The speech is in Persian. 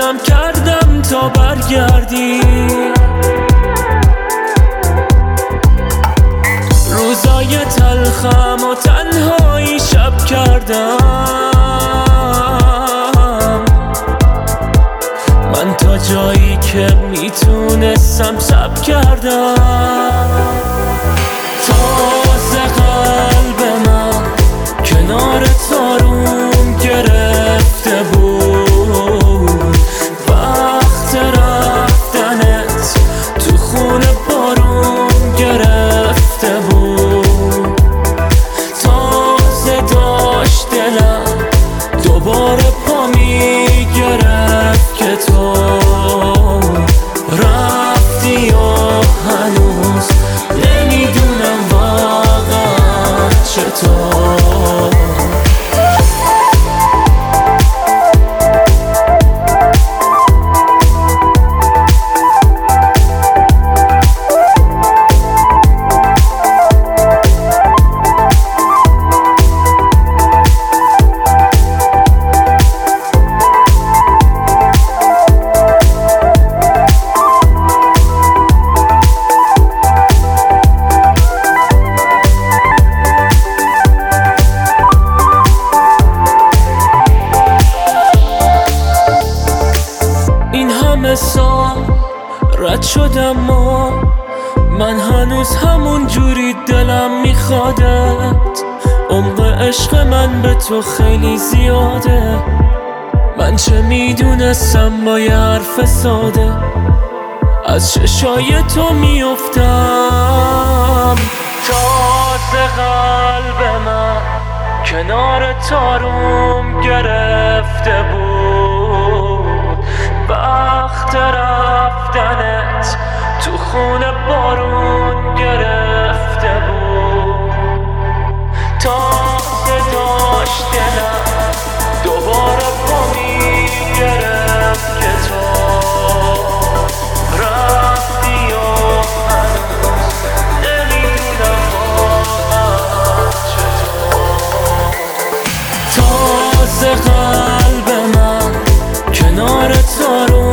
تلاشم کردم تا برگردی. روزای تلخم و تنهایی شب کردم من، تا جایی که میتونستم صبر کردم. تازه قلب من کنار تاروم گرفته بود، وقت رفتنت تو خونه بارون گرفته بود. تازه داشت دلم دوباره پا میگرفت که تو رفتی و هنوز نمیدونم واقعا چطور. سال رد شدم و من هنوز همون جوری دلم میخوادت. عمق عشق من به تو خیلی زیاده، من چه میدونستم با یه حرف ساده از چشای تو میافتم. تازه قلب من کنار تاروم گرفته بود، وقت رفتنت تو خونه بارون گرفته بود. تازه داشت دلم دوباره پا میگرفت که تو رفتی و هنوز نمیدونم واقعا چطور. تازه قلب من کنار تاروم